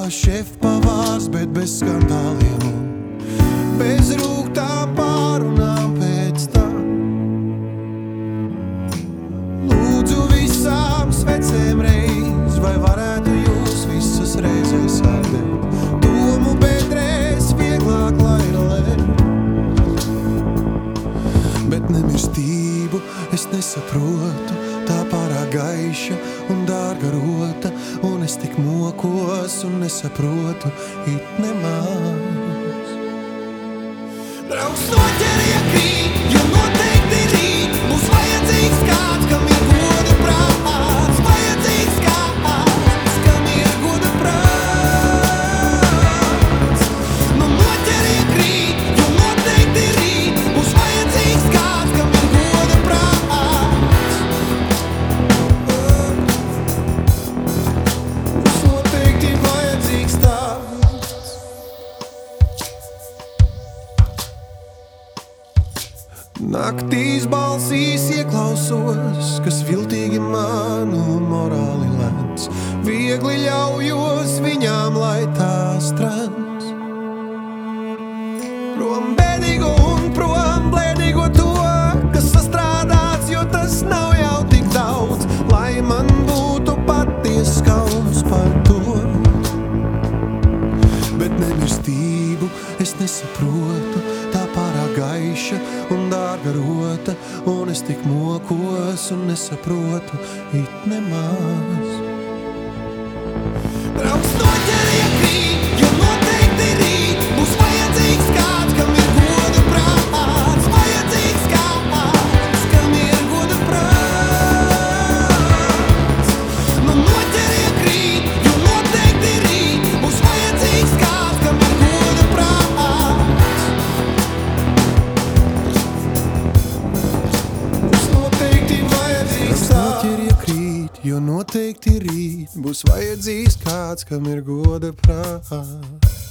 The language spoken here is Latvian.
šefpavārs, bet bez skandāliem, bez rūgtām pārunām pēc tā. Lūdzu visām svecēm reiz, vai varētu jūs visas reizēs atdēt? Domu bedrēs vieglāk lailēt, bet nemirstību es nesaprotu, tā pārāk gaiša un dārga rota, un es tik mokos un nesaprotu it nemaz. Draugs noķerie krīt, jo noteikti rīt būs vajadzīgs kāds, kam ir goda prāts, vajadzīgs kāds, kam ir goda prāts. Nu noķerie krīt, jo noteikti rīt būs vajadzīgs kāds, kam ir goda prāts. Būs noteikti vajadzīgs tāds. Naktīs balsīs ieklausos, kas viltīgi manu morāli lēns. Viegli ļaujos viņām, lai tās trens. Prom bēdīgo un prom blēdīgo to, kas sastrādāts, jo tas nav jau tik daudz, lai man būtu paties kauns par to. Bet nemirstību es nesaprotu, tā pārāk gaiša un dārga rota, un es tik mokos un nesaprotu it nemaz. Draugs noķerie krīt, jo noteikti rīt būs vajadzīgs kāds, kam ir goda prāts, vajadzīgs kāds, kam ir goda prāts. Nu noķerie krīt, jo noteikti rīt būs vajadzīgs kāds, kam ir goda prāts. Būs noteikti vajadzīgs tāds. Noķerie krīt, jo noteikti rīt būs vajadzīgs kāds, kam ir goda prāts.